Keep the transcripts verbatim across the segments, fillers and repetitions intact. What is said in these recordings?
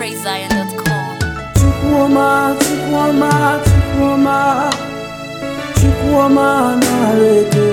praise zion dot com. Chukwuma, Chukwuma, Chukwuma, Chukwuma nareke.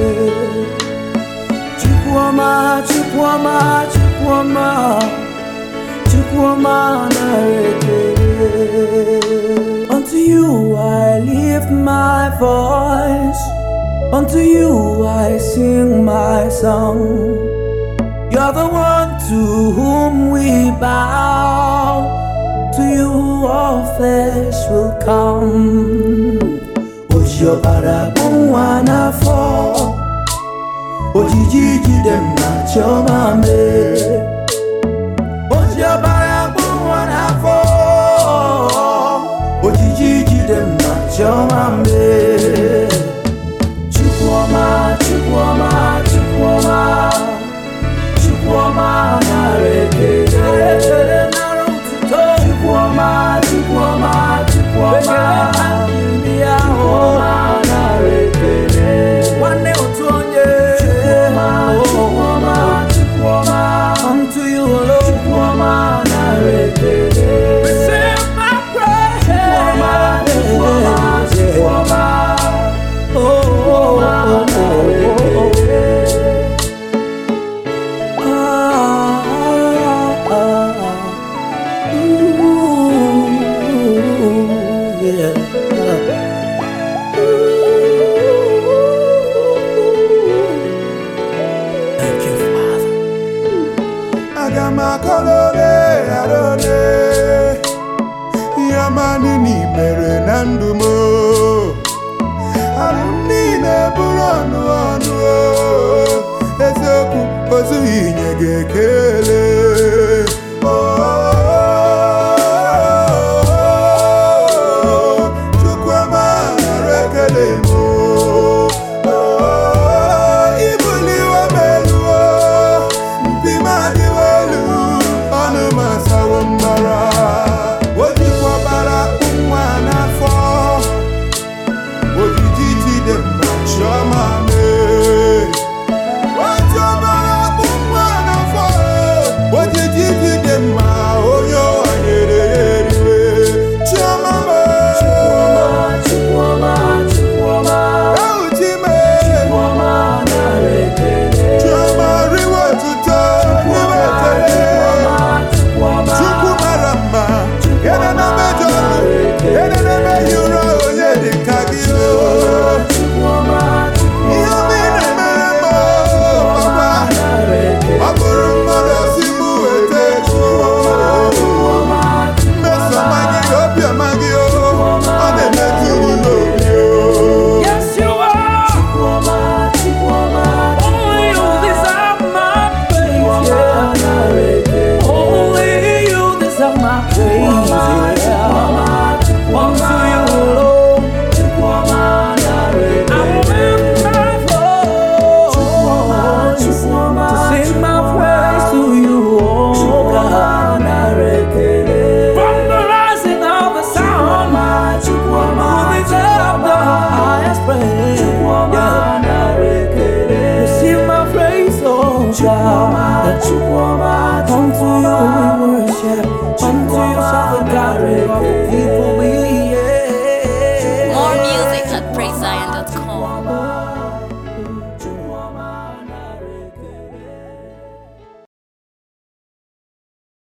Chukwuma, Chukwuma, Chukwuma, Chukwuma nareke. Unto you I lift my voice, unto you I sing my song. You're the one to whom we bow. To you all flesh will come. Ojo barabunwana fo, ojijiji dem na chomame. Ojo barabunwana fo, ojijiji dem na chomame. Chukwuma, Chukwuma, Chukwuma, Chukwuma nareke. Chukwuma, Chukwuma, Chukwuma, Chukwuma nareke. One day utuonye. Chukwuma, Chukwuma, Chukwuma, unto you alone. Chukwuma nareke. Receive my praise. Chukwuma, Chukwuma, Chukwuma, oh, nareke. Yeah.